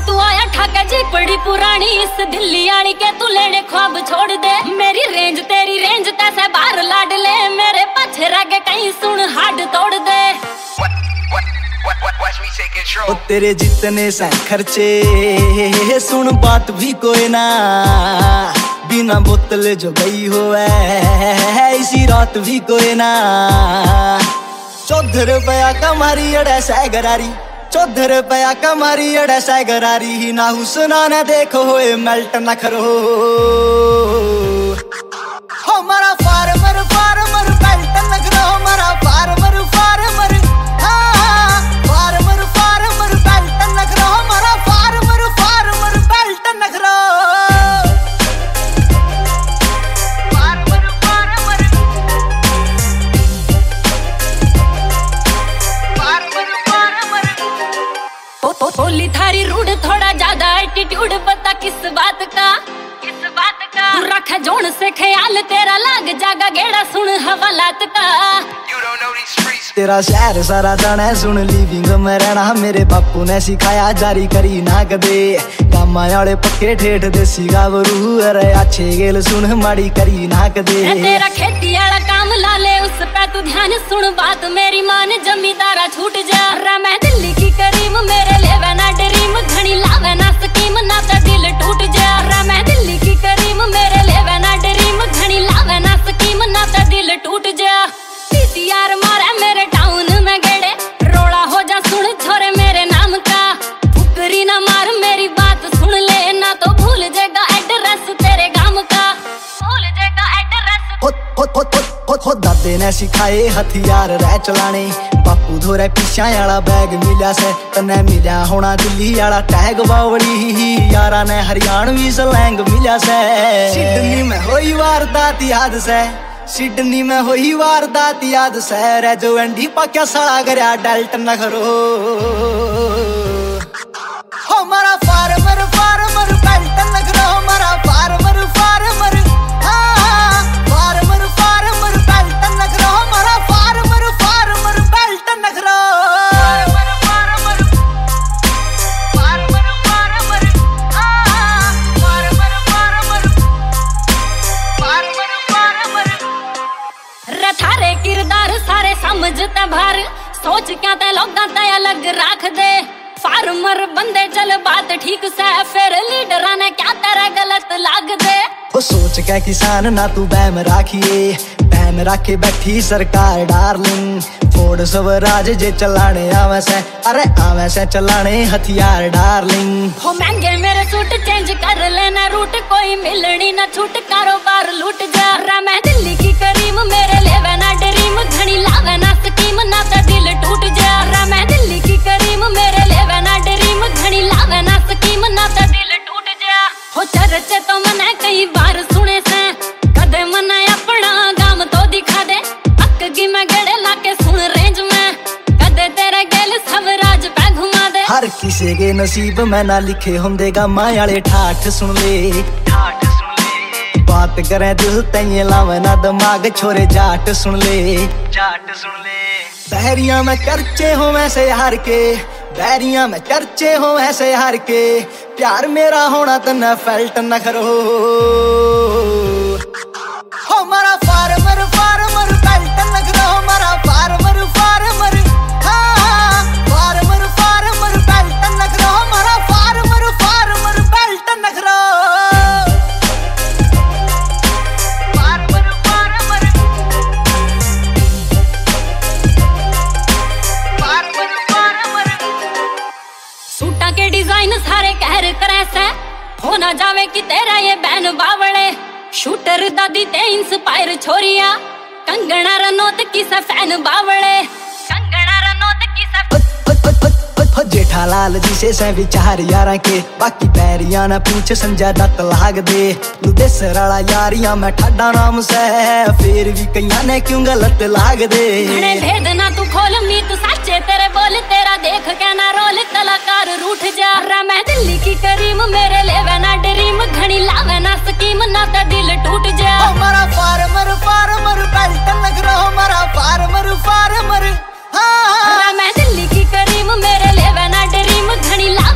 तू आया ठाका जी बड़ी पुरानी इस दिल्ली आनी के तू लेने ख्वाब छोड़ दे। मेरी रेंज तेरी रेंज तैसे बाहर लाड ले, मेरे पछे रह कहीं सुन हाड तोड़ दे। ओ तेरे जितने से खर्चे सुन बात भी कोई ना, बिना बोतल जो गई हो इसी रात भी कोई ना। 14 रुपया कमारी अड़े सैगरारी, 14 रुपया कमारी अड़े सैगरारी ही ना हुसना ने देखो होए मेल्ट न करो। हमारा फार्मर फार्मर बेल्ट न करो, हमारा farmer farmer farmer farmer belt न करो, हमारा फार्मर फार्मर बेल्ट न करो। फार्मर फार्मर फार्मर फार्मर बोली थारी रूड थोड़ा ज्यादा एटीट्यूड, पता किस बात का रख जोन से ख्याल तेरा लाग जागा गेड़ा सुन हवालात का। तेरा शहर सारा जाना है सुन लिविंग में रहना, मेरे बापू ने सिखाया जारी करी ना कदे। कामा वाले पक्के ठेठ देसी गावरू अरे अच्छे गेल सुन माड़ी करी ना कदे। तेरा खेती वाला काम ला ले उस पे तू ध्यान सुन बात मेरी मान जमींदारा छूट जा। रा मैं दिल्ली की करीम मेरे लेवे ना ड्रीम, घनी लावे ना स्कीम ना तो दिल टूट जा। रा मैं दिल्ली की करीम मेरे लेवे ना ड्रीम, घनी लावे ना स्कीम ना तो दिल टूट जा। यार मारे मेरे टाउन में गेड़े रोड़ा हो जा सुन छोरे मेरे नाम का। फुकरी ना मार मेरी बात सुन ले ना तो भूल जाएगा एड्रेस तेरे गांव का, भूल जाएगा एड्रेस। खुद दादे ने सिखाए हथियार रह चलाने, बापू धोरे पीछा वाला बैग मिला से तने मिला होना दिल्ली वाला टैग बावड़ी। यारा ने हरियाणवी स्लैंग मिला से। सिडनी में हुई वारदात याद से, सिडनी में हुई वारदात याद शहर है जो एंडी पाक्या साला गया डेल्ट न करो। हमारा फार्मर फार्मर बेल्ट न करो, हमारा farmer farmer farmer farmer belt न करो, हमारा फार्मर फार्मर बेल्ट न करो। थारे किरदार सारे समझते भार, सोच क्या ते लोगां ते अलग रख दे। फार्मर बंदे चल बात ठीक से, फिर लीडरां ने क्या तेरा गलत लाग दे। ओ सोच क्या किसान ना तू बैम राखिए, बैम राखे बैठी सरकार डार्लिंग। फोर्ड स्वराज जे चलाने आवे से, अरे आवे से चलाने हथियार डार्लिंग। हो महंगे मेरे सूट चेंज कर लेना रूट, कोई मिलनी ना छूट कारोबार लूट जा। रा मैं दिल्ली की करीम मेरे लेवे ना ड्रीम, घनी लावे ना स्कीम ना तो दिल टूट जा। रा मैं दिल्ली की करीम मेरे लेवे ना ड्रीम, घनी लावे ना स्कीम ना तो दिल टूट जा। हो चर्चे तो मने कई बार सुने से, कदे मने अपना गाम तो दिखा दे। अक्की मैं गड़े लाके सुन रेंज में, कदे तेरे गेल स्वराज पे घुमा दे। हर किसी के नसीब में ना लिखे होंदे गामा वाले ठाठ सुन ले, ठाठ सुन ले। बात करे दिल तैये लावे ना दिमाग छोरे जाट सुन ले, जाट सुन ले। बहरिया में चर्चे हो वैसे हार के, बहरिया में चर्चे हो ऐसे हार के। प्यार मेरा होना तो न फेल्ट न करो। हमारा फार्मर फार्मर बेल्ट न करो, हमारा farmer farmer farmer farmer belt न करो, हमारा फार्मर फार्मर बेल्ट न करो। फार्मर फार्मर फार्मर फार्मर सूटा के डिजाइन सारे कहर करे से, हो ना जावे कि तेरा ये बैन बावड़े। शूटर दादी ते इंस्पायर छोरिया, कंगना रनौत की सा फैन बावड़े, कंगना रनौत की सा। जेठालाल जी से विचार यारा के, बाकी पैरिया ना पूछ संजय दत्त लाग दे। लुदेसर वाला यारिया मैं ठाडा नाम से, फिर भी कईया ने क्यों गलत लाग दे। भेद ना तू खोल मीत साचे तेरे बोल, तेरा देख के ना रोल कलाकार रूठ जा। रा मैं दिल्ली की करीम मेरे लेवे ना ड्रीम, घनी लावे ना स्कीम ना तो दिल टूट जा। हमारा फार्मर फार्मर बेल्ट न करो, हमारा फार्मर फार्मर मैं दिल्ली की करीम मेरे लेवे ना ड्रीम, घनी